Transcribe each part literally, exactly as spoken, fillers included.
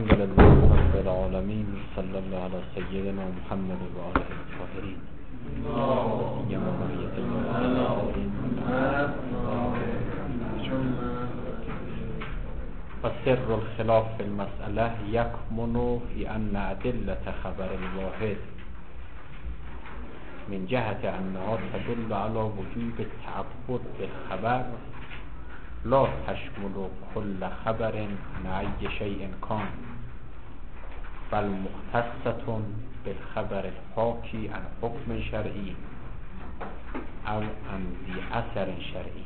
الحمد لله رب العالمين صلى الله على سيدنا محمد و آله الطاهرين فسر الخلاف في المسألة يكمن في أن أدلة خبر الواحد من جهة أنها تدل على وجوب التعبد بالخبر لا تشمل كل خبر عن أي شيء كان بل مختصة بالخبر الحاكي عن حكم شرعي أو عن ذي أثر شرعي.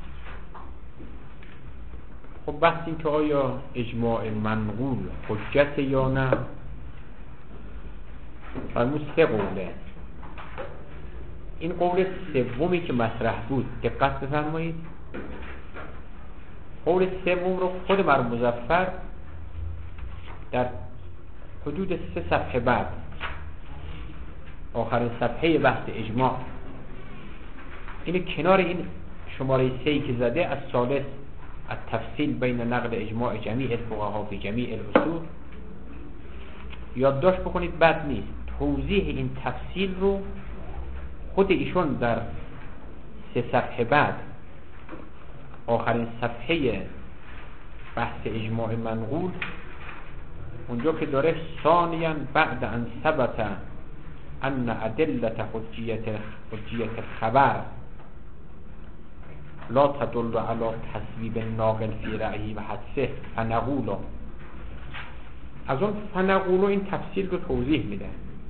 خب بحث این که آیا اجماع منقول حجت یا نه، فرمود سه قوله. این قول سومی که مطرح بود دقت بفرمایید. قول سوم رو خود مرحوم مظفر در حدود سه صفحه بعد، آخرین صفحه بحث اجماع، این کنار این شماره سهی که زده از ثالث التفصیل بین نقل اجماع جمیع الفقهاء فی جمیع الاصول، یادداشت بکنید، بد نیست. توضیح این تفصیل رو خود ایشون در سه صفحه بعد، آخرین صفحه بحث اجماع منقول، اونجا که داره ثانیاً بعد ان ثبت ان ادلت حجیت حجیت خبر لا تدل على تصویب ناقل فی رأیی و حدثه فنقول، از اون فنقول این تفصیل رو توضیح میده.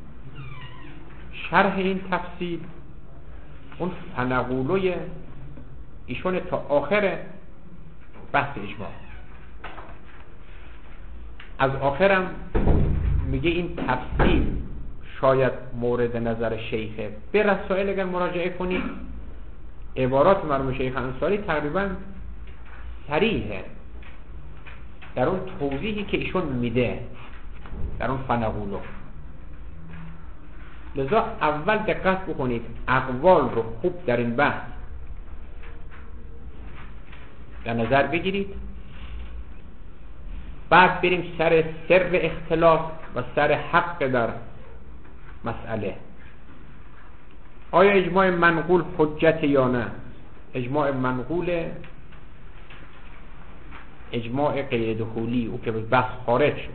شرح این تفصیل اون فنقولوی ایشون تا آخر بحث اجماع. از آخرم میگه این تفصیل شاید مورد نظر شیخه. به رسائل اگر مراجعه کنید، عبارات مرحوم شیخ انصاری تقریبا صریحه در اون توضیحی که ایشون میده در اون فنقولو. لذا اول دقت بکنید، اقوال رو خوب در این بحث در نظر بگیرید، بعد بریم سر سر اختلاف و سر حق در مسئله. آیا اجماع منقول حجت یا نه؟ اجماع منقول اجماع غیر دخولی او که بحث خارج شد.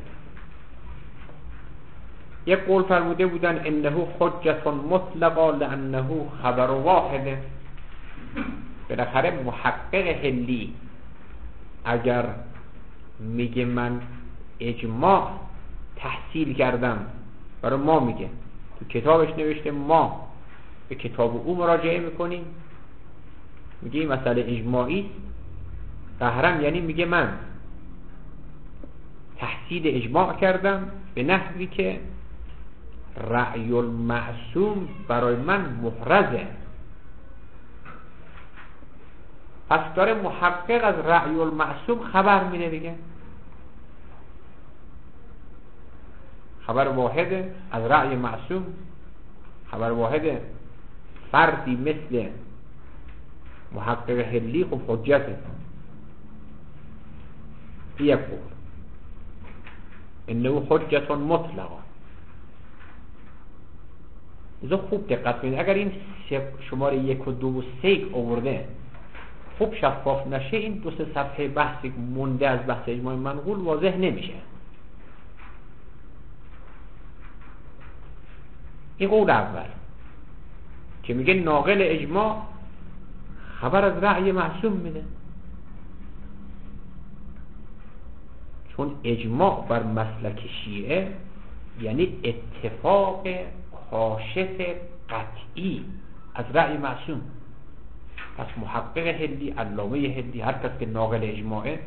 یک قول فرموده بودن انه حجت مطلقا لانه خبر واحده. بالاخره محقق حلی اگر میگه من اجماع تحصیل کردم، برای ما میگه، تو کتابش نوشته، ما به کتاب او مراجعه میکنیم، میگه این مسئله اجماعی قهرم، یعنی میگه من تحصیل اجماع کردم به نحوی که رأی المعصوم برای من محرزه. پس داره محقق از رأی المعصوم خبر میده دیگه. خبر واحده از رأی معصوم، خبر واحده فردی مثل محقق حلی، خب حجته. یک قول انه حجت مطلقا. لذا خوب دقت کنید، اگر این شماره یک و دو و سه آورده خوب شفاف نشه، این دو سه صفحه بحثی مونده از بحث اجماع منقول واضح نمیشه. این قول اول که میگه ناقل اجماع خبر از رأی معصوم میده، چون اجماع بر مسلک شیعه یعنی اتفاق کاشف قطعی از رأی معصوم. پس محقق حلی، علامه حلی، هر کس که ناقل اجماعه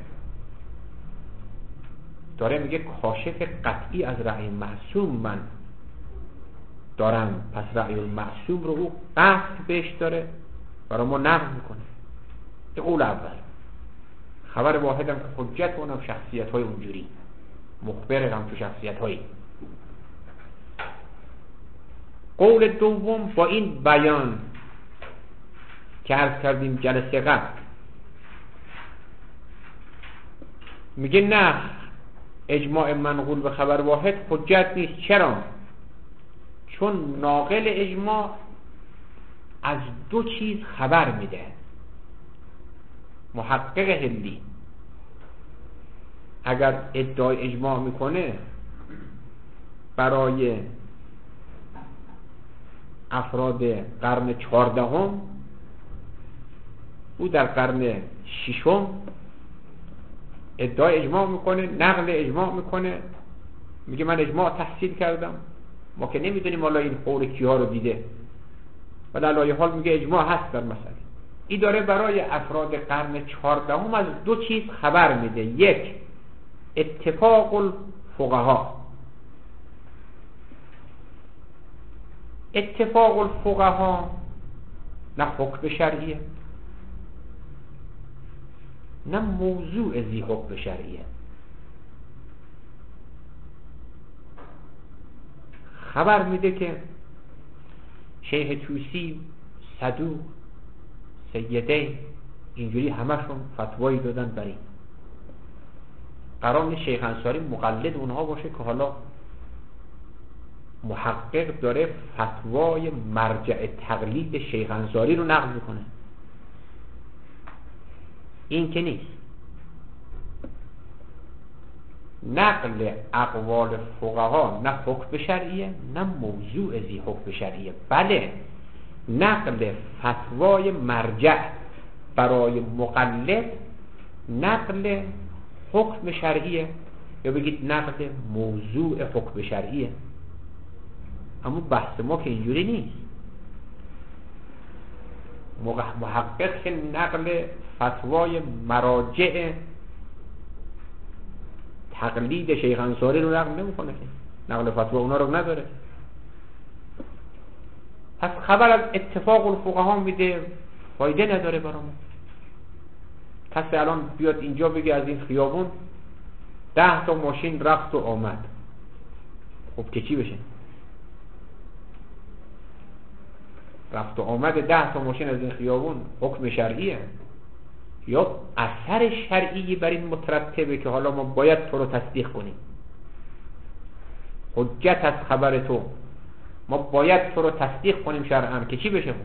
داره میگه کاشف قطعی از رأی معصوم من دارم، پس رأی المعصوم رو او قطع بهش داره، برای ما نقل میکنه. این قول اول. خبر واحدم که حجت اونم شخصیت های اونجوری، مخبر هم تو شخصیت هایی. قول دوم با این بیان که عرض کردیم جلسه قبل، میگه نه، اجماع منقول به خبر واحد حجت نیست. چرا؟ چون ناقل اجماع از دو چیز خبر میده. محقق هندی اگر ادعای اجماع میکنه برای افراد قرن چهاردهم، او در قرن ششم ادعای اجماع میکنه، نقل اجماع میکنه، میگه من اجماع تحصیل کردم. ما که نمیدونیم حالا این قول کیها رو دیده، ولی علایه حال میگه اجماع هست در مسئله. این داره برای افراد قرن چهاردهم از دو چیز خبر میده. یک، اتفاق الفقها. اتفاق الفقها نه حکم شرعیه، نه موضوع ذی حکم شرعیه. خبر میده که شیخ توسی، صدوق، سیده، اینجوری همشون فتوایی دادن بر این. قرار نیست شیخ انصاری مقلد اونها باشه که حالا محقق داره فتوای مرجع تقلید شیخ انصاری رو نقل میکنه. این که نیست. نقل اقوال فقها نه حکم شرعیه، نه موضوع ذی حکم شرعیه. بله، نقل فتوای مرجع برای مقلد نقل حکم شرعیه، یا بگید نقل موضوع حکم شرعیه. اما بحث ما که اینجوری نیست. محقق که نقل فتوای مراجع تقلید شیخ انصاری رو نقل نمیکنه، که نقل فتوا اونا رو نداره. پس خبر از اتفاق الفقها میده، فایده نداره برامون. کسی الان بیاد اینجا بگه از این خیابون ده تا ماشین رفت و آمد، خب که چی بشه؟ رفت و آمد ده تا ماشین از این خیابون حکم شرعیه یا اثر شرعی بر این مترتبه که حالا ما باید تو رو تصدیق کنیم؟ حجت از خبر تو، ما باید تو رو تصدیق کنیم شرعاً، که چی بشه؟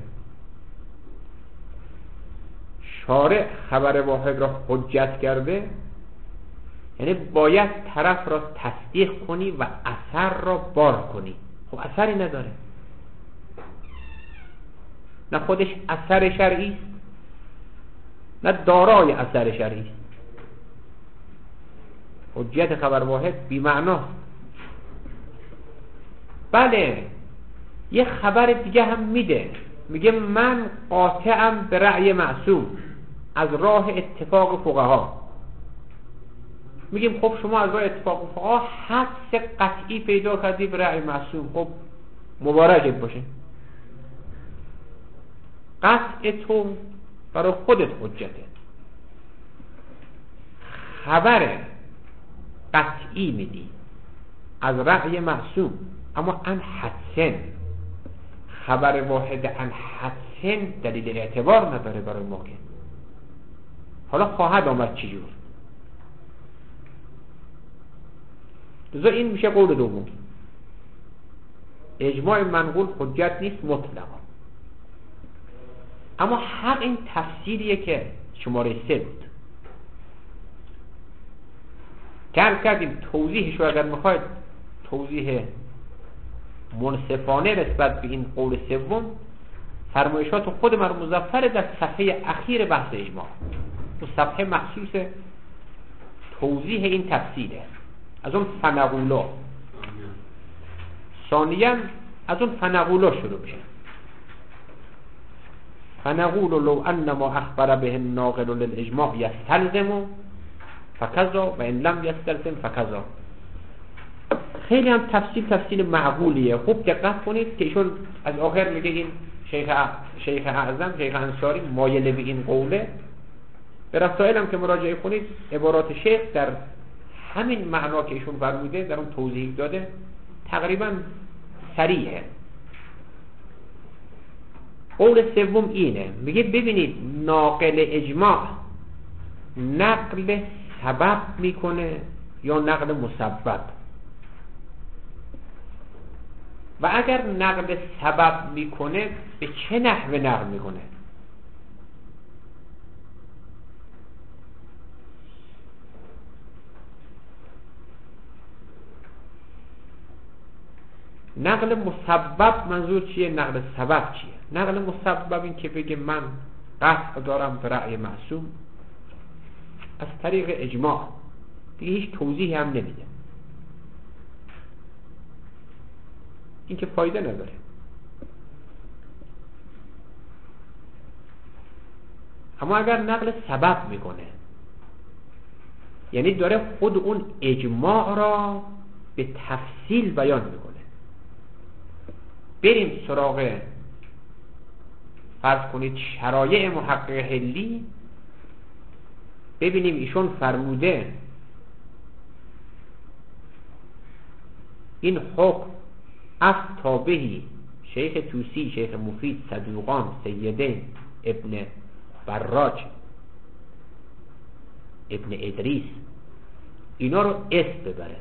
شارع خبر واحد را حجت کرده، یعنی باید طرف را تصدیق کنی و اثر را بار کنی. خب اثری نداره، نه خودش اثر شرعی است، نه دارای اثر شرعی است. حجت خبر واحد بی معناست. بله، یه خبر دیگه هم میده، میگه من قاطعم به رأی معصوم از راه اتفاق فقها. میگیم خب شما از راه اتفاق فقها حدس قطعی پیدا کردی به رأی معصوم، خب مبارکت باشه. قطع تو برای خودت حجته. خبر قطعی میدی از رأی معصوم، اما ان حدسن، خبر واحد ان حدسن دلیل اعتبار نداره برای ما که حالا خواهد آمد چی جور. لذا این میشه قول دوم، اجماع منقول حجت نیست مطلقا. اما حق این تفسیریه که شماره سه بود کار کردیم. توضیحش رو اگر میخواید توضیح منصفانه نسبت به این قول سوم، فرمایشات خود مرحوم مظفر در صفحه اخیر بحث اجماع، تو صفحه مخصوص توضیح این تفسیره. از اون فنقولا ثانیاً از اون فنقولا شروع میشه. فنقول لو انما اخبر به الناقل للاجماع یستلزم فکذا و ان لم یستلزم فکذا. خیلی هم تفصیل تفصیل معقولیه. خوب دقت کنید که ایشون از آخر میگه این شیخ شیخ اعظم شیخ انصاری مایل به این قوله. به رسائل هم که مراجعه کنید عبارات شیخ در همین معنا که ایشون فرموده در اون توضیح داده تقریبا صریحه. قول سوم اینه، میگه ببینید ناقل اجماع نقل سبب میکنه یا نقل مسبب. و اگر نقل سبب میکنه به چه نحوه نقل میکنه؟ نقل مسبب منظور چیه؟ نقل سبب چیه؟ نقل مسبب این که بگه من قطع دارم به رأی معصوم از طریق اجماع، دیگه هیچ توضیحی هم نمیده، این که فایده نداره. اما اگر نقل سبب میکنه یعنی داره خود اون اجماع را به تفصیل بیان میکنه. بریم سراغ فرض کنید شرایع محقق حلی، ببینیم ایشون فرموده این حکم از تابعی شیخ توسی، شیخ مفید، صدوقان، سیدین، ابن براج، ابن ادریس، اینا رو اسم ببره.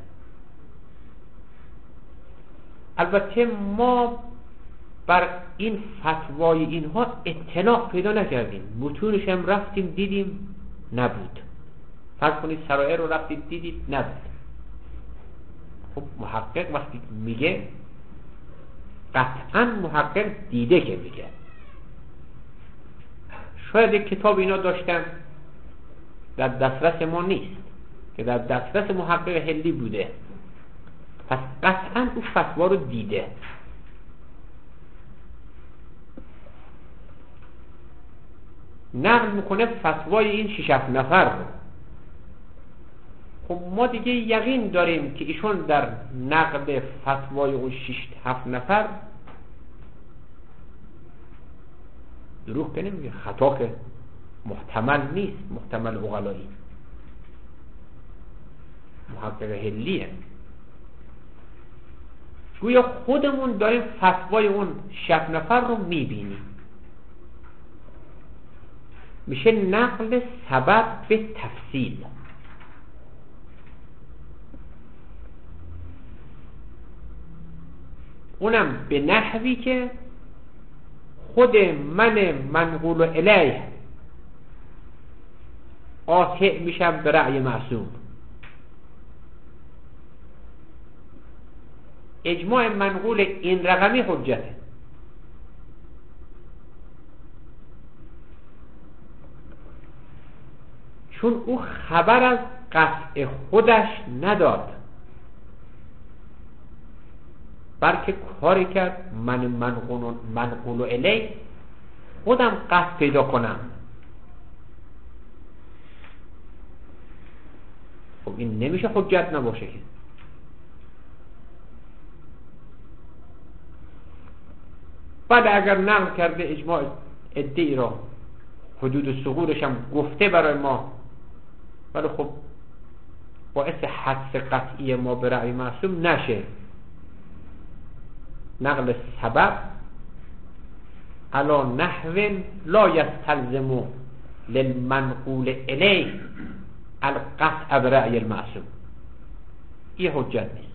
البته ما بر این فتوای اینها اطلاع پیدا نکردیم، متونش هم رفتیم دیدیم نبود. فرض کنید سرائر رو رفتید دیدید نبود. خب محقق وقتی میگه قطعا محقق دیده که میگه. شاید یک کتاب اینا داشتن در دسترس ما نیست که در دسترس محقق حلی بوده، پس قطعا او فتوا رو دیده. نقل میکنه فتوای این شش هفت نفر رو. خب ما دیگه یقین داریم که ایشون در نقل فتوای اون شش هفت نفر دروغ که نمیگه، خطا که محتمل نیست، محتمل عقلایی، محقق حلیه. گویا خودمون داریم فتوای اون شش نفر رو میبینیم. میشه نقل سبب به تفصیل. اونم به نحوی که خود من منقول الیه قاطع میشم به رأی معصوم. اجماع منقول این رقمی حجته، چون او خبر از قطع خودش نداد، بلکه کاری کرد من منقول منقول الیه خودم قطع پیدا کنم. خب این نمیشه حجت نباشه که. بعد اگر نقل کرده اجماع ادعی را، حدود ثغورش هم گفته برای ما، ولی خب باعث حدس قطعی ما به رأی معصوم نشه. نقل سبب علا نحو لا یستلزم للمنقول الیه القطع برأی المعصوم، این حجت نیست.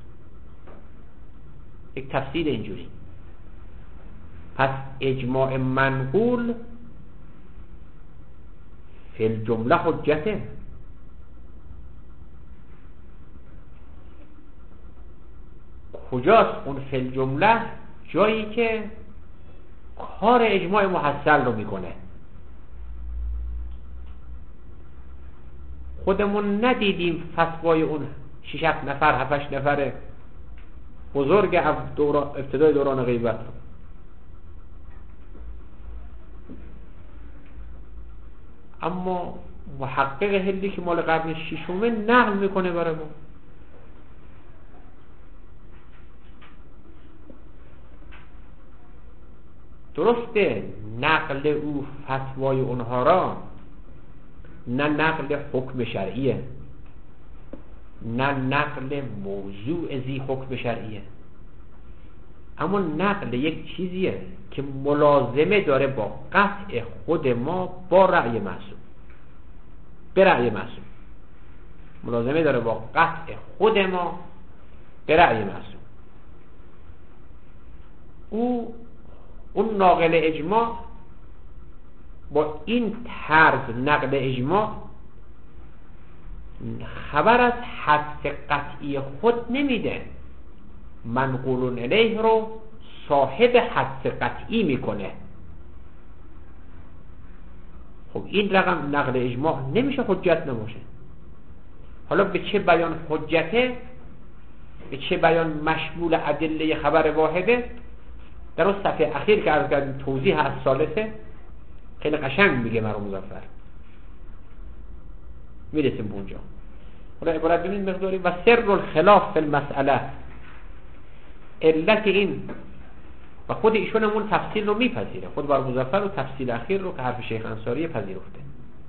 یک تفسیر اینجوری. پس اجماع منقول فی الجمله حجته. کجاست اون فی الجمله؟ جایی که کار اجماع محصل رو میکنه. خودمون ندیدیم فتوای اون شش نفر هفت نفر بزرگ ابتدای دوران غیبت رو. اما محقق حلی که مال قرن ششمه نقل میکنه برای ما. درسته نقل او فتوای اونها را نه نقل حکم شرعیه، نه نقل موضوع زی حکم شرعیه، اما نقل یک چیزیه که ملازمه داره با قطع خود ما با رأی معصوم، به رأی معصوم. ملازمه داره با قطع خود ما به رأی معصوم. او اون ناقل اجماع با این طرز نقل اجماع خبر از حدس قطعی خود نمیده، منقول الیه رو صاحب حدس قطعی میکنه. خب این رقم نقل اجماع نمیشه حجت نباشه. حالا به چه بیان حجته، به چه بیان مشمول ادله خبر واحده؟ در اون صفحه اخیر که عرض کردیم توضیح از ثالثه خیلی قشنگ میگه مرحوم مظفر، میرسیم به اونجا. حالا عبارت ببینید مقداری. و سر الخلاف فی المسئله، علت این، و خود ایشون همون تفصیل رو میپذیره، خود بر مظفر و تفصیل اخیر رو که حرف شیخ انصاری پذیرفته.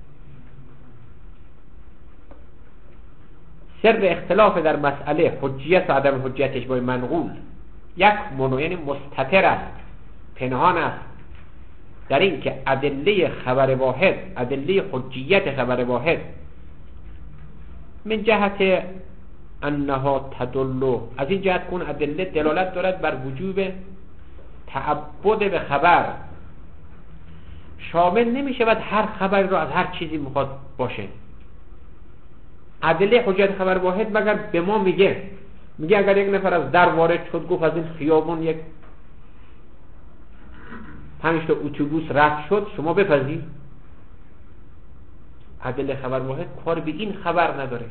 سر اختلاف در مسئله حجیت و عدم حجیت اجماع منقول یک منو، یعنی مستتر است، پنهان است، در این که ادله خبر واحد، ادله حجیت خبر واحد من جهت انها تدل، از این جهت کن ادله دلالت دارد بر وجوب تعبد به خبر، شامل نمیشه بعد هر خبری رو از هر چیزی میخواد باشه. ادله حجیت خبر واحد مگر به ما میگه میگه اگر یک نفر از در وارد شد گفت از این خیابون یک پنج تا اتوبوس رد شد، شما بپذیر. ادله خبر واحد کار به این خبر نداره.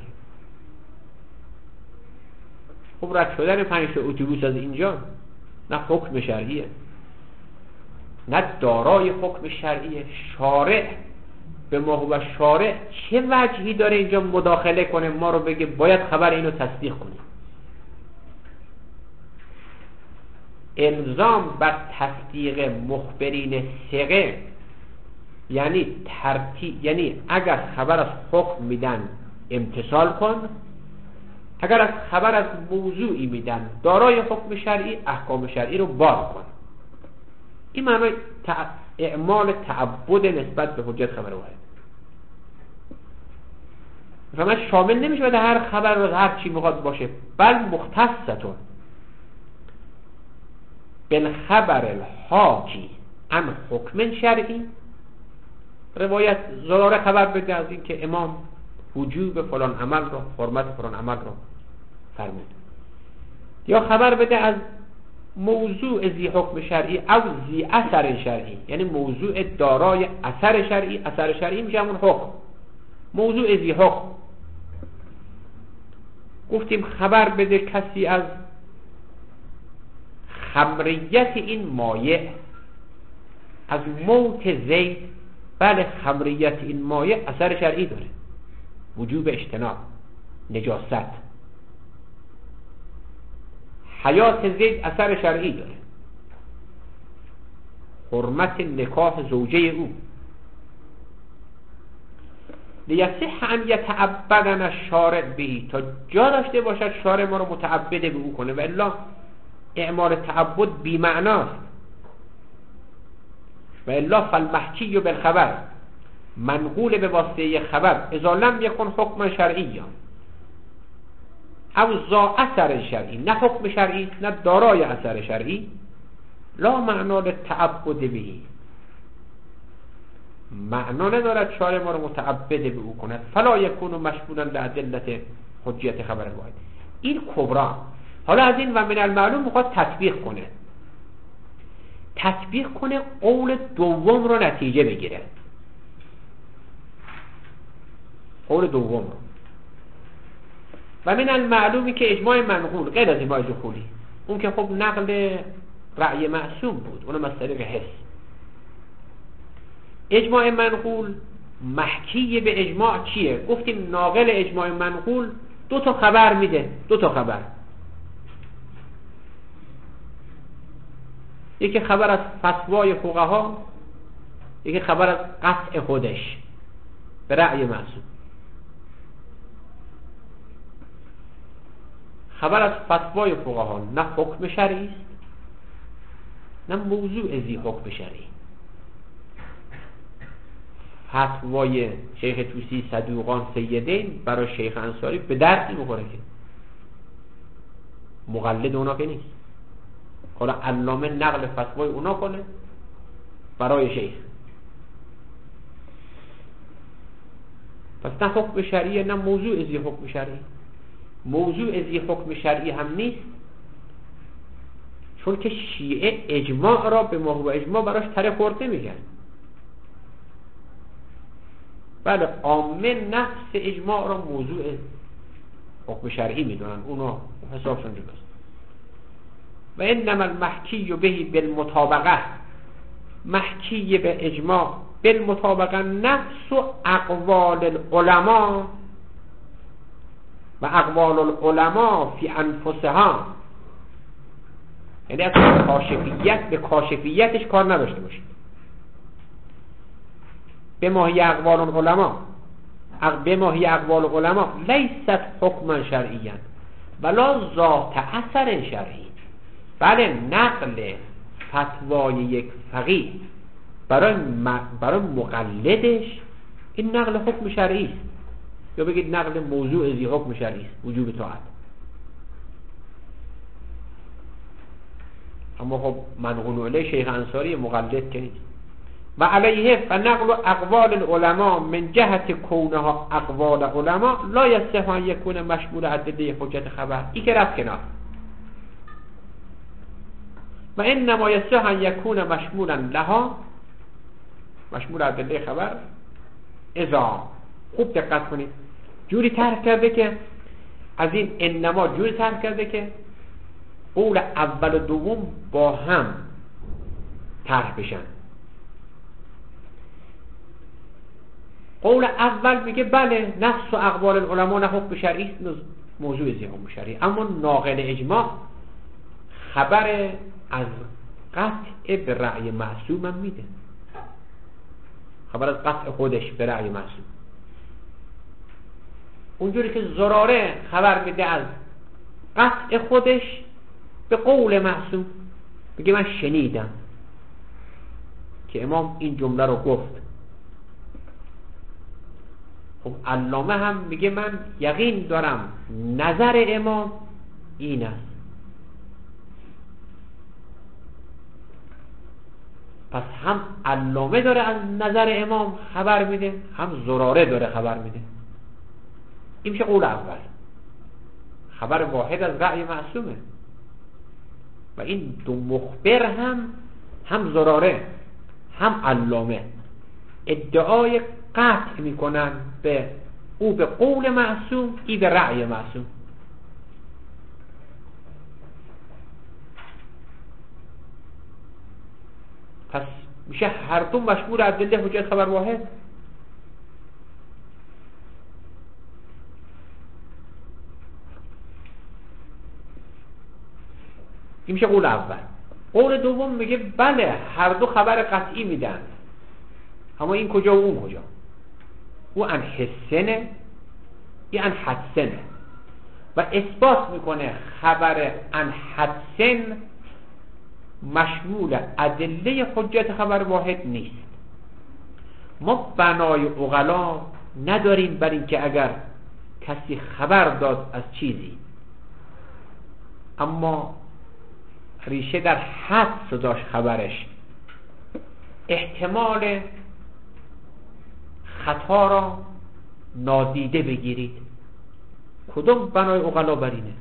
خب رد شدن پنج تا اتوبوس از اینجا نه حکم شرعیه، نه دارای حکم شرعیه. شارع به ما و شارع چه وجهی داره اینجا مداخله کنه ما رو بگه باید خبر اینو تصدیق کنیم؟ الزام بر تصدیق مخبرین ثقه یعنی ترتیب، یعنی اگر خبر از حکم میدن امتثال کن، اگر از خبر از موضوعی میدن دارای حکم شرعی، احکام شرعی رو بار کن. این معنی تع... اعمال تعبد نسبت به حجت خبر واحد. فهمت شامل نمیشه بده هر خبر رو هر چی میخواد باشه، بل مختصتون بالخبر الحاکی عن حکم شرعی. روایت زراره خبر بده از این که امام وجوب فلان عمل رو، حرمت فلان عمل رو فرمود، یا خبر بده از موضوع ذی حکم شرعی او ذی اثر شرعی، یعنی موضوع دارای اثر شرعی. اثر شرعی میشه همون حکم، موضوع ذی حکم. گفتیم خبر بده کسی از خمریت این مایع، از موت زید. بله خمریت این مایع اثر شرعی داره، وجوب اجتناب، نجاست. حیات زید اثر شرعی داره، حرمت نکاح زوجه او. لیصح ان یتعبدن الشارع به، تا جا داشته باشد شارع ما رو متعبد به او کنه، و الا اعمال تعبد بی معناست. و الا فالمحکی بالخبر، منقول به واسطه خبر، اذا لم یکن حکم شرعی او ذا اثر شرعی، نه حکم شرعی نه دارای اثر شرعی، لا معنا للتعبد بهی، معنا ندارد شارع ما رو متعبد به او کند. فلا یکون مشمولا لادله حجیت خبر واحد. این کبرا. حالا از این و من المعلوم میخواد تطبیق کنه، تطبیق کنه قول دوم رو نتیجه بگیره. قول دوم رو و من المعلومی که اجماع منقول غیر از اجماع دخولی، اون که خب نقل رأی معصوم بود، اونم از طریق حس. اجماع منقول محکی به اجماع چیه؟ گفتیم ناقل اجماع منقول دو تا خبر میده، دو تا خبر. یکی خبر از فتوای فقها، یکی خبر از قطع خودش به رأی معصوم. خبر از فتوای فقها نه حکم شرعی است نه موضوع ذی حکم شرعی. فتوای شیخ طوسی صدوقان سیدین برای شیخ انصاری به درد میخوره که مقلد اونا که نیست. حالا علامه نقل فتوای اونا کنه برای شیخ. پس نه حکم شرعی نه موضوع ازی حکم شرعی. موضوع ازی حکم شرعی هم نیست، چون که شیعه اجماع را به موضوع اجماع براش تره خورده میگن. بله عامه نفس اجماع را موضوع حکم شرعی میدونن، اونا حسابشون جداست. و انما المحکی بهی بالمطابقه، محکی به اجماع بالمطابقه نفس و اقوال العلماء و اقوال العلماء فی انفسها، یعنی از کاشفیت به کاشفیتش کار نداشته باشید. به ماهی اقوال العلماء به ماهی اقوال العلماء لیست حکما شرعیا ولا ذات اثر شرعی. بله نقل فتوای یک فقیه برای برای مقلدش این نقل حکم شرعی است، یا بگید نقل موضوع ازی حکم شرعی است، وجوب طاعت. اما خب منقول علیه شیخ انصاری مقلد که نیست. و علیه فنقل اقوال العلماء من جهت کونها اقوال علماء لا یصح ان یکون مشمول ادله حجت خبر. این که رفت کنار. و انما یصح ان یکون مشمولا لها، مشمول ادله خبر اذا، خوب دقت کنید، جوری طرح کرده که از این انما جوری طرح کرده که قول اول و دوم با هم طرح بشن. قول اول میگه بله نفس و اقوال العلماء نه حکم شرعی است، موضوع ازی حکم شرعی، اما ناقل اجماع خبر از قطع به رأی معصوم هم میده، خبر از قطع خودش به رأی معصوم. اونجوری که زراره خبر میده از قطع خودش به قول معصوم، میگه من شنیدم که امام این جمله رو گفت. خب علامه هم میگه من یقین دارم نظر امام این است. پس هم علامه داره از نظر امام خبر میده، هم زراره داره خبر میده. این میشه قول اول، خبر واحد از رأی معصومه. و این دو مخبر هم هم زراره هم علامه ادعای قطع میکنن به او به قول معصوم، ای به رأی معصوم. پس میشه هر دو مشمول ادله حجت خبر واحد. این میشه قول اول. قول دوم میگه بله هر دو خبر قطعی میدن، اما این کجا و اون کجا. او ان حسنه این ان حسنه، و اثبات میکنه خبر ان حسن مشمول ادله حجت خبر واحد نیست. ما بنای عقلا نداریم بر این که اگر کسی خبر داد از چیزی اما ریشه در حدس داشت خبرش، احتمال خطا را نادیده بگیرید. کدوم بنای عقلا بر اینه؟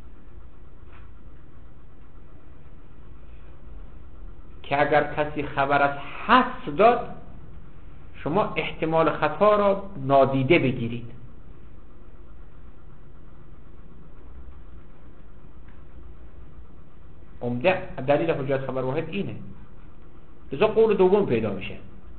که اگر کسی خبر از حدس داد شما احتمال خطا را نادیده بگیرید. عمده دلیل حجت خبر واحد اینه. لذا قول دوم پیدا میشه.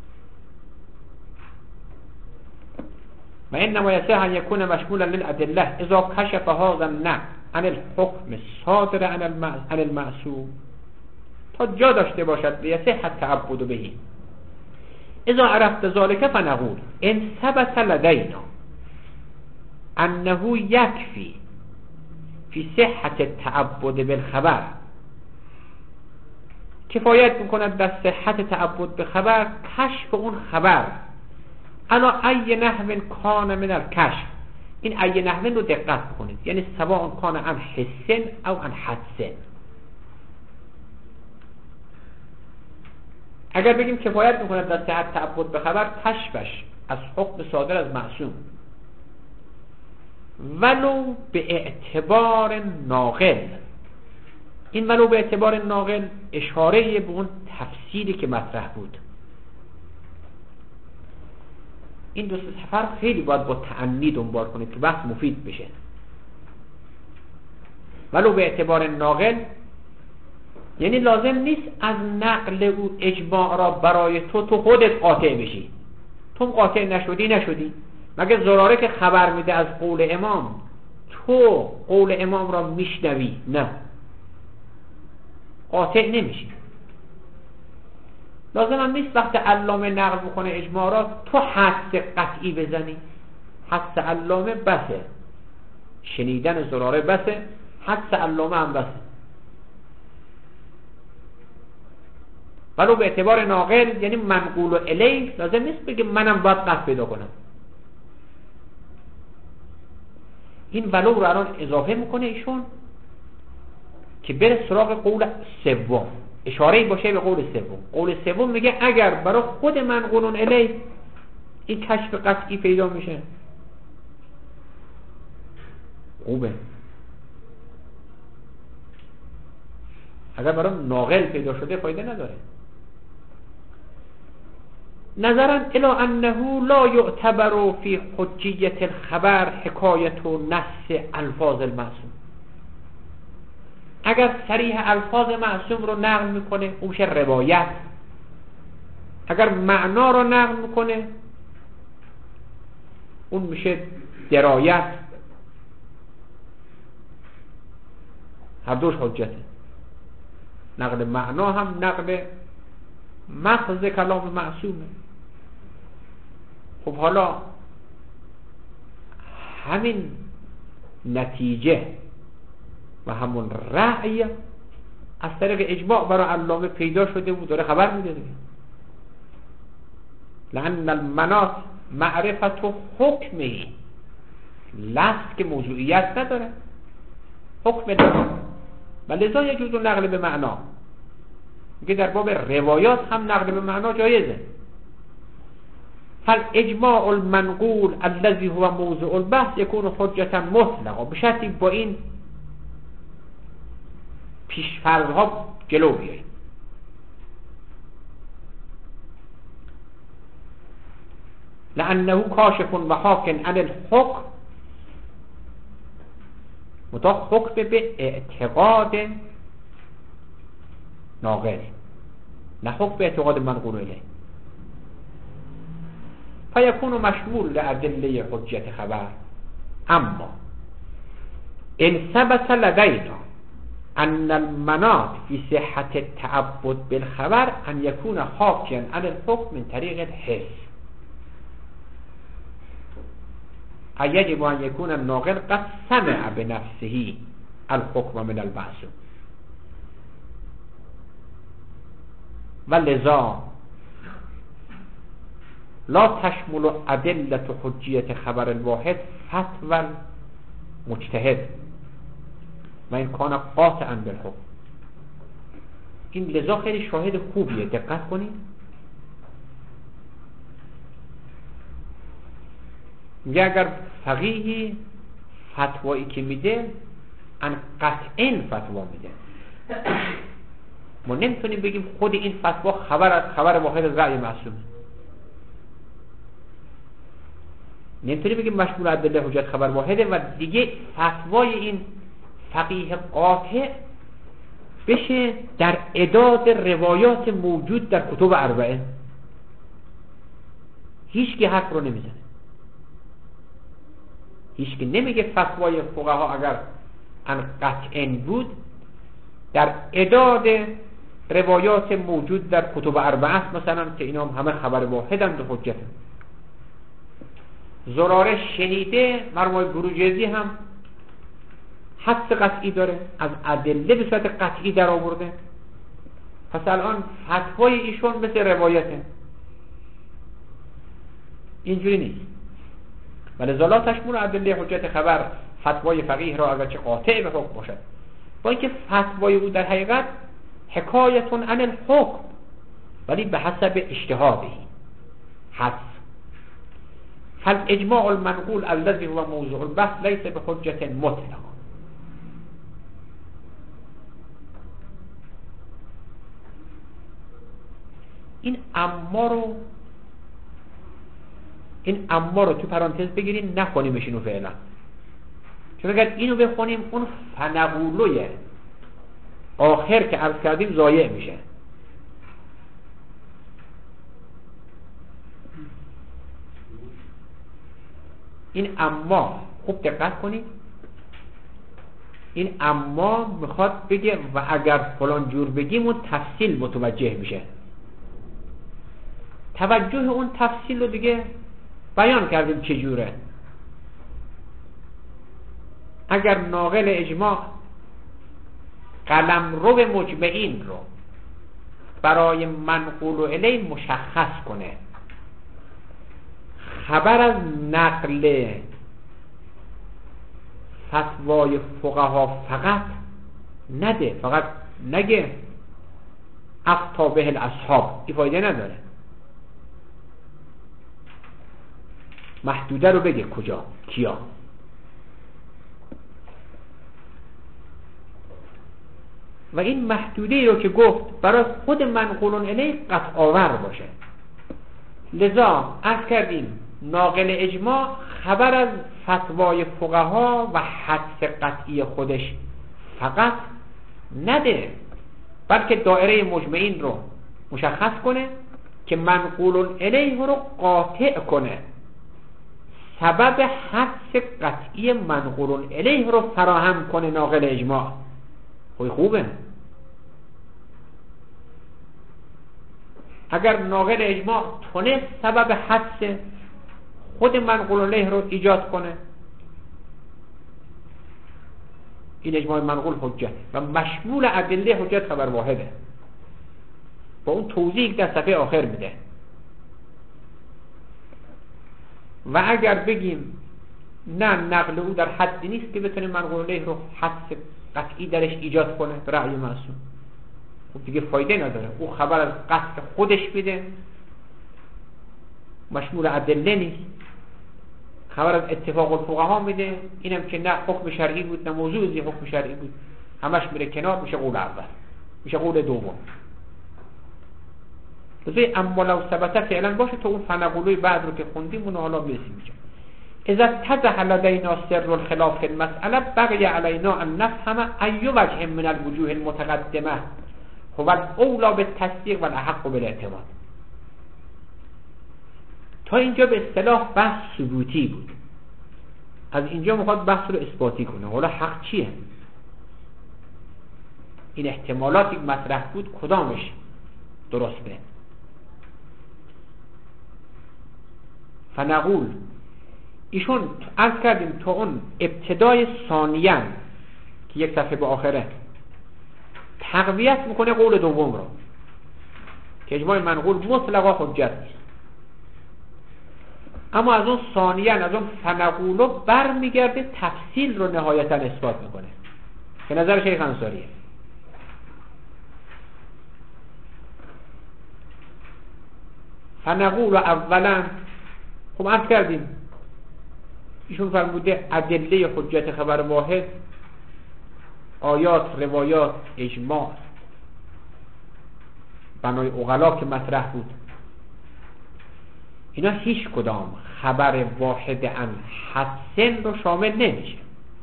و انما یصح ان یکون مشمولا للادله اذا کشف هذا النقل عن الحكم الصادر عن المعصوم، تا جا داشته باشد لیصح التعبد به. اذا عرفت ذلك فنقول ان ثبت لدينا انه يكفي في صحة التعبد بالخبر، کفایت میکند در صحت تعبد به خبر کشف اون خبر الا ای نحو کان من الکشف. این ای نحو رو دقت بکنید، یعنی سواء کان عن حسن او عن حدسن. اگر بگیم کفایت میکنه در صحت تعبد به خبر، کشفش از حکم صادر از معصوم ولو به اعتبار ناقل. این ولو به اعتبار ناقل اشاره به اون تفسیری که مطرح بود. این دو سفر خیلی باید با تأنی دنبال کنید که بحث مفید بشه. ولو به اعتبار ناقل یعنی لازم نیست از نقل او اجماع را برای تو تو خودت قاطع بشی. تو قاطع نشدی نشدی. مگه زراره که خبر میده از قول امام تو قول امام را میشنوی؟ نه، قاطع نمیشی. لازم هم نیست وقت علامه نقل بکنه اجماع را تو حدس قطعی بزنی. حدس علامه بسه، شنیدن زراره بسه، حدس علامه هم بسه. ولو به اعتبار ناقل یعنی منقول و الیه، لازم نیست بگه منم باید قطع پیدا کنم. این ولو رو الان اضافه میکنه ایشون که بره سراغ قول سوم، اشاره‌ای باشه به قول سوم. قول سوم میگه اگر برای خود منقول الیه این کشف قطعی پیدا میشه خوبه، اگر برای ناقل پیدا شده فایده نداره. نظرا الى انه لا يعتبر في حجیت الخبر حکایت و نص الفاظ المعصوم. اگر صریح الفاظ معصوم رو نقل میکنه اون میشه روایت، اگر معنا رو نقل میکنه اون میشه درایت. هر دوش حجته، نقل معنا هم نقل مخز کلام معصومه. خب حالا همین نتیجه و همون رأی از طریق اجماع برای علامه پیدا شده بود، داره خبر میده دیگه. لأن المناط معرفت و حکمه، لفظ که موضوعیت نداره، حکم نداره، ولذا یجوز نقل به معنا. میگه در باب روایات هم نقل به معنا جایزه. فالاجماع المنقول الذي هو موضوع البحث يكون حجة مطلقة، به شرطی با این پیش‌فرض‌ها جلو بیاییم. لأنه کاشف و حاک عن الحکم، مطابق حکم به اعتقاد ناقل، نه حکم به اعتقاد منقول الیه. فیکون مشمول لأدله حجت خبر. اما ان ثبت لدینا ان المناط في صحة التعبد بالخبر ان يكون حاكيا على الحكم من طريق الحس، يجب ان يكون الناقل قد سمع بنفسه الحكم من المعصوم. ولذا لا تشمل أدلة حجية خبر الواحد فتوى مجتهد و این کان قاطعا بالحکم. این لذا خیلی شاهد خوبیه، دقت کنید. میگه اگر فقیهی فتوایی که میده ان قطعاً فتوا میده، ما نمیتونیم بگیم خود این فتوا خبر خبر واحد از رأی معصوم، نمیتونیم بگیم مشمول ادله حجت خبر واحده و دیگه فتوای این فقیه قاطع بشه در اعداد روایات موجود در کتب اربعه. هیچ کی حرف رو نمیزنه، هیچ کی نمیگه فتوای فقها اگر ان قطعاً بود در اعداد روایات موجود در کتب اربعه مثلا که اینا همه خبر واحدن و حجتن. زراره شنیده، مرموم بروجردی هم حدس قطعی داره، از ادله به صورت قطعی در آورده. پس الان فتوای ایشون مثل روایته. اینجوری نیست. ولذا لا تشمل ادله حجت خبر فتوای فقیه را اگرچه قاطع به حکم باشد، با اینکه فتوای او در حقیقت حکایتون عن الحکم ولی به حسب اجتهاده هست. فالاجماع المنقول الذي هو موضوع البحث ليس بحجة مطلقة. این اما رو این اما رو تو پرانتز بگیرین، نخونیمش اینو فعلا، چون اگر اینو بخونیم اون فنقولوی آخر که عرض کردیم ضایع میشه. این اما خوب دقت کنید، این اما میخواد بگه و اگر فلان جور بگیم اون تفصیل متوجه میشه. توجه اون تفصیل رو دیگه بیان کردیم چجوره. اگر ناقل اجماع قلمرو مجمعین رو برای منقول الیه مشخص کنه، خبر از نقل فتوای فقها فقط نده، فقط نگه افتى به الاصحاب، این فایده نداره. محدوده رو بگه کجا کیا. و این محدوده رو که گفت برای خود منقول الیه قطع آور باشه. لذا عرض کردیم ناقل اجماع خبر از فتوای فقها و حدس قطعی خودش فقط نده، بلکه دایره مجمعین رو مشخص کنه که منقول الیه رو قاطع کنه، سبب حدس قطعی منقول الیه رو فراهم کنه ناقل اجماع. خوی خوبه. اگر ناقل اجماع تونست سبب حدس خود منقول الیه رو ایجاد کنه، این اجماع منقول حجت و مشمول ادله حجت خبر واحده. با اون توضیح در صفحه آخر میده. و اگر بگیم نه نقل او در حدی نیست که بتونه منقول الیه رو حدس قطعی درش ایجاد کنه، رأی معصوم، خب دیگه فایده نداره. او خبر از قطع خودش بده، مشمول ادله نیست. خبر از اتفاق الفقها میده، اینم که نه حکم شرعی بود نه موضوع زی حکم شرعی بود، همش میره کنار، میشه قول اول، میشه قول دوم. لذا اما لو ثبت فعلا باشه تو اون فنقولوی بعد رو که خوندیم اونو حالا برسیم میشه. اذا اتضح لدينا سر الخلاف في المسألة بقي علينا ان نفهم اي وجه من الوجوه المتقدمة هو الاولى بالتصديق والاحق بالاعتماد. تا اینجا به اصطلاح بحث ثبوتی بود، از اینجا میخواد بحث رو اثباتی کنه. حالا حق چیه؟ این احتمالاتی مطرح بود کدامش درسته؟ فنقول ایشون عرض کردیم تا اون ابتدای ثانیاً که یک صفحه به آخره تقویت میکنه قول دوم رو که اجماع منقول مطلقا حجت نیست، اما از اون ثانیاً از اون فنقولو بر میگرده تفصیل رو نهایتاً اثبات میکنه که نظر شیخ انصاریه. فنقول اولا خب عرض کردیم ایشون فرموده ادله حجت خبر واحد آیات، روایات، اجماع، بنای عقلا که مطرح بود، اینا هیچ کدام خبر واحد عن حسن رو شامل نمیشه.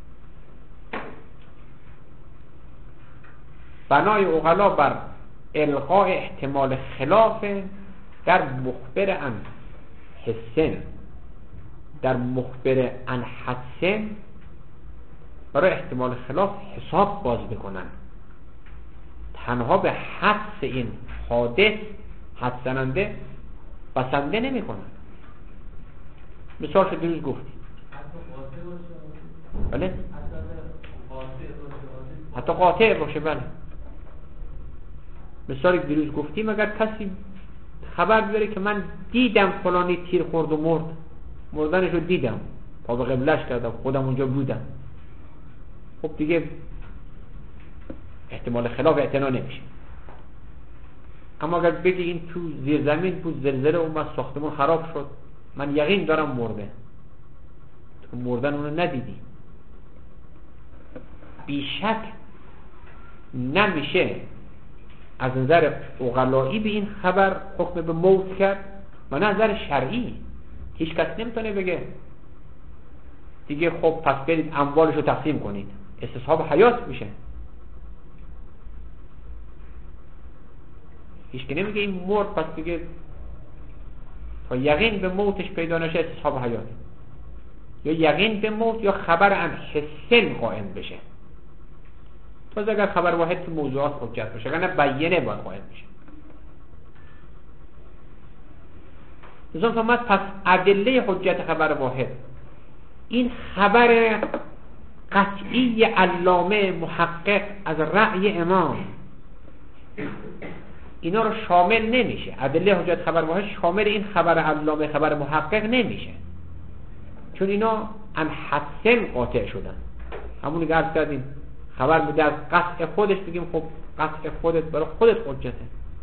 بنای عقلا بر الغاء احتمال خلاف در مخبر عن حسن، در مخبر عن حسن برای احتمال خلاف حساب باز بکنن، تنها به حدس این حادث حدسننده بسنده نمی کنن. مثال شد دیروز گفتیم بله حتی قاطع باشه. بله مثالی دیروز گفتیم اگر کسی خبر بیاره که من دیدم فلانی تیر خورد و مرد، مردنشو دیدم، پا به قبلش کردم، خودم اونجا بودم، خب دیگه احتمال خلاف اعتنا نمیشه. اما اگر بگی این تو زیر زمین بود، زلزله اومد، ساختمون خراب شد، من یقین دارم مرده، تو مردن اونو ندیدی، بیشک نمیشه از نظر عقلایی به این خبر حکم به موت کرد و نه نظر شرعی. هیچ کس نمیتونه بگه دیگه خب پس برید اموالشو تقسیم کنید، استصحاب حیات میشه. هیچ که نمیگه این مرد پس دیگه تا یقین به موتش پیدا نشه استصحاب حیات، یا یقین به موت یا خبر عن حسن قائم بشه. باز اگر خبر واحد تو موضوعات حجت بشه، اگر نه بیینه باید قائم بشه. لذا فرمود پس ادله حجت خبر واحد این خبر قطعی علامه محقق از رأی امام اینا رو شامل نمیشه. ادله حجت خبر واحد شامل این خبر علامه خبر محقق نمیشه، چون اینا ان حسن قاطع شدن. همونی که عرض کردیم خبر بوده از قطع خودش، بگیم خب قطع خودت برای خودت حجته.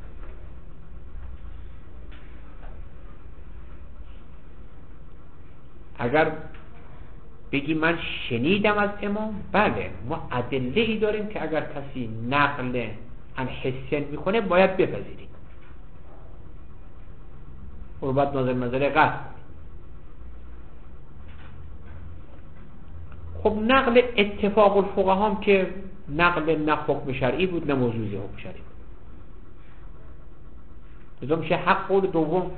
اگر بگی من شنیدم از امام، بله ما ادله ای داریم که اگر کسی نقل عن حسن میکنه باید بپذیریم، و بعد نظر نظر قطع. خب نقل اتفاق الفقها هم که نقل نه حکم شرعی بود نه موضوعی حکم شرعی بود، لذا میشه حق قول دوم.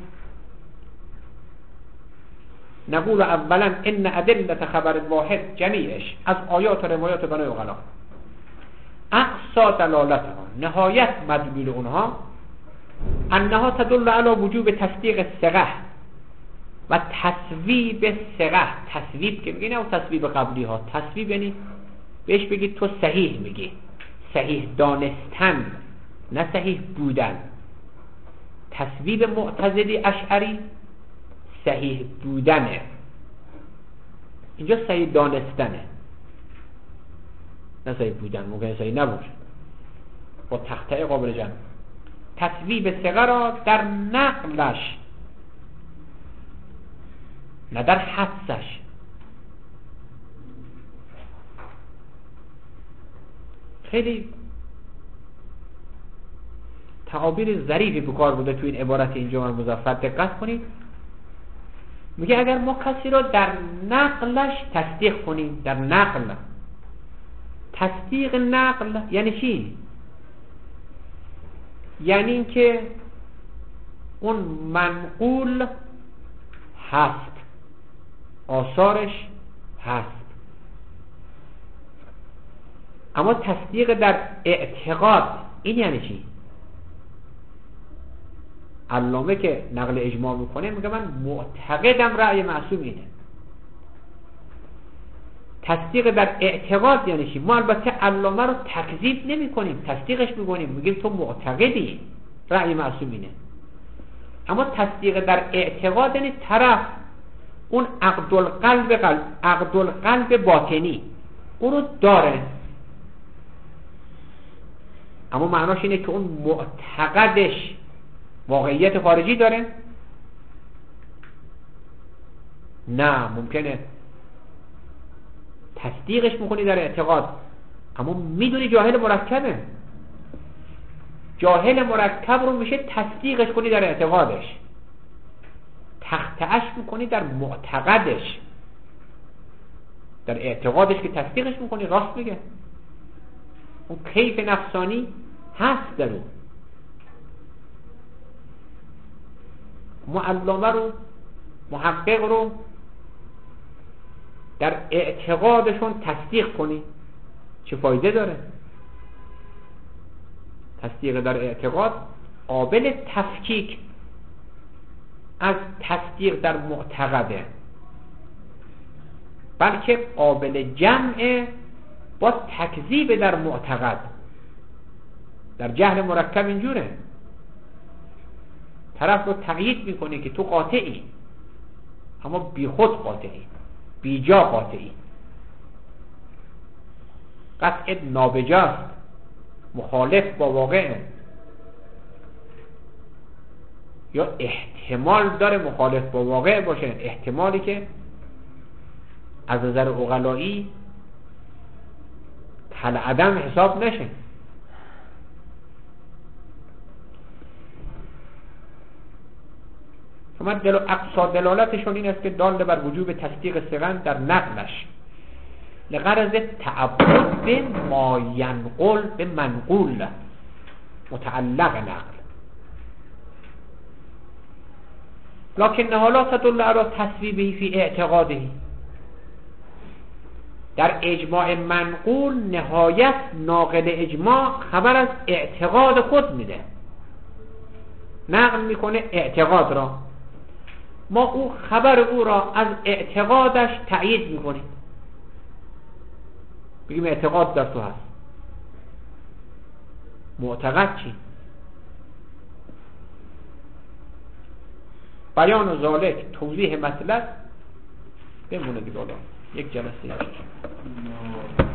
نقول اولا ان ادله خبر واحد جمیعش از آیات و روایات بنای عقلا اقصا دلالتها، نهایت مدلول اونها انها تدل علی وجوب تصدیق ثقه و تصویب ثقه. تصویب که میگه نه تصویب قبلی ها، تصویب یعنی بهش بگید تو صحیح میگی، صحیح دانستن نه صحیح بودن. تصویب معتزلی اشعری صحیح بودنه، اینجا صحیح دانستنه نه صحیح بودن، ممکنه صحیح نباشه با تقطع قابل جمع. تصویب ثقه را در نقلش نه در حدسش. خیلی تعابیر ظریفی به کار بوده تو این عبارت اینجا من مظفر، دقت کنید. میگه اگر ما کسی را در نقلش تصدیق کنیم، در نقل، تصدیق نقل یعنی چی؟ یعنی اینکه اون منقول هست، آثارش هست، اما تصدیق در اعتقاد این یعنی چی؟ علامه که نقل اجماع میکنه میگه من معتقدم رأی معصوم اینه. تصدیق در اعتقاد یعنی چی؟ ما البته علامه رو تکذیب نمی کنیم، تصدیقش میکنیم، میگیم تو معتقدی رأی معصوم اینه. اما تصدیق در اعتقاد یعنی طرف اون عقد القلب قلب عقد القلب باطنی اون رو داره، اما معناش اینه که اون معتقدش واقعیت خارجی داره؟ نه، ممکنه تصدیقش میکنی در اعتقاد اما میدونی جاهل مرکبه. جاهل مرکب رو میشه تصدیقش کنی در اعتقادش، تخطئش میکنی در معتقدش. در اعتقادش که تصدیقش میکنی راست میگه، اون کیف نفسانی هست در اون. معلمه رو محقق رو در اعتقادشون تصدیق کنی چه فایده داره؟ تصدیق در اعتقاد قابل تفکیک از تصدیق در معتقده، بلکه قابل جمع با تکذیب در معتقد. در جهل مرکب اینجوره، طرف رو تقیید میکنه که تو قاطعی، اما بی خود قاطعی، بی جا قاطعی. قطع نابجاست، مخالف با واقع، یا احتمال داره مخالف با واقع باشه، احتمالی که از نظر عقلایی حل عدم حساب نشه. شما دل اقصا دلالتشون این است که دال بر وجوب تصدیق سقن در نقلش لغرض تعبد به ما ینقل به منقول متعلق نقل، لكنها لا تدل على تصویبه فی اعتقاده. در اجماع منقول نهایت ناقل اجماع خبر از اعتقاد خود میده، نقل میکنه اعتقاد را، ما او خبر او را از اعتقادش تأیید میکنیم، بگیم اعتقاد در تو هست. معتقد چی؟ بیان و ذالک توضیح مطلب بمونه دیگه، یک جلسه